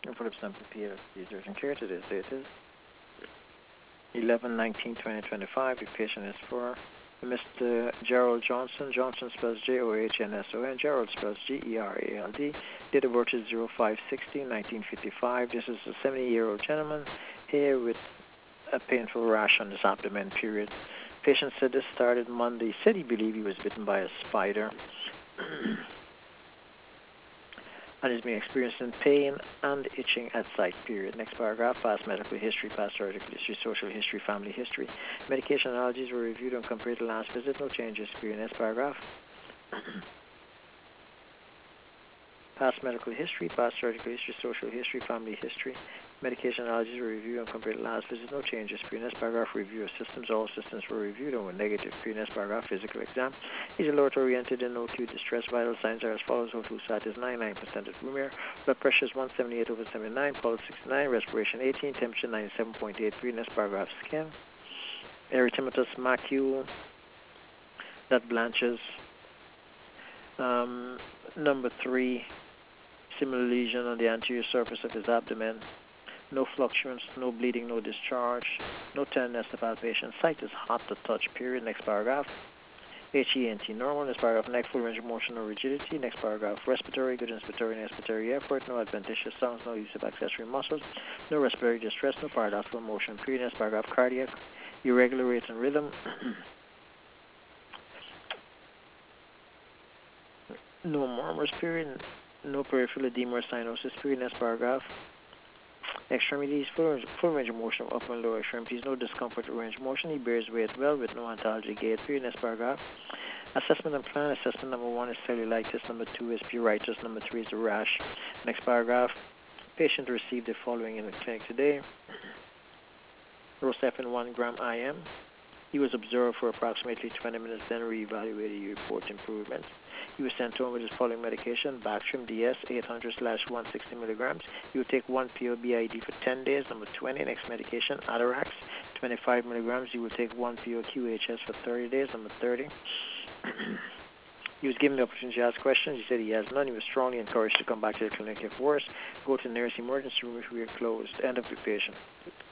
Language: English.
And for the sample period of the urgent care, today's date is 11/19/2025. The patient is for Mr. Gerald Johnson. Johnson spells Johnsson. Gerald spells Gerald. Date of birth is 05/16/1955. This is a 70-year-old gentleman here with a painful rash on his abdomen, period. Patient said this started Monday. Said he believed he was bitten by a spider. And has been experiencing pain and itching at site, period. Next paragraph, past medical history, past surgical history, social history, family history. Medication allergies were reviewed and compared to last visit. No changes, period. Next paragraph. Past medical history, past surgical history, social history, family history. Medication allergies were reviewed and compared to last visit. No changes. Next paragraph, review of systems. All systems were reviewed and were negative. Next paragraph, physical exam. He's alert oriented and no acute distress. Vital signs are as follows. O2 sat is 99% at room air. Blood pressure is 178/79. Pulse 69. Respiration 18. Temperature 97.83. Next paragraph, skin. Erythematous macule that blanches. Number 3. Similar lesion on the anterior surface of his abdomen. No fluctuance, no bleeding, no discharge, no tenderness to palpation. Site is hot to touch, period. Next paragraph. HENT normal. Next paragraph. Neck full range of motion, no rigidity. Next paragraph. Respiratory, good inspiratory and expiratory effort. No adventitious sounds, no use of accessory muscles. No respiratory distress, no paradoxical motion, period. Next paragraph. Cardiac, irregular rate and rhythm. No murmurs, period. No peripheral edema or cyanosis, period. Next paragraph. Extremities, full range of motion of upper and lower extremities, no discomfort or range of motion. He bears weight well with no ontology gait, period. Next paragraph. Assessment and plan. Assessment number 1 is cellulitis, number 2 is pruritus, number 3 is a rash. Next paragraph. Patient received the following in the clinic today. Rocephin 1 gram IM. He was observed for approximately 20 minutes, then reevaluated. He report improvement. He was sent home with his following medication: Bactrim DS 800/160 milligrams. He would take 1 PO BID for 10 days. Number 20. Next medication, Atarax 25 milligrams. He would take 1 PO QHS for 30 days. Number 30. He was given the opportunity to ask questions. He said he has none. He was strongly encouraged to come back to the clinic if worse. Go to the nearest emergency room if we are closed. End of the patient.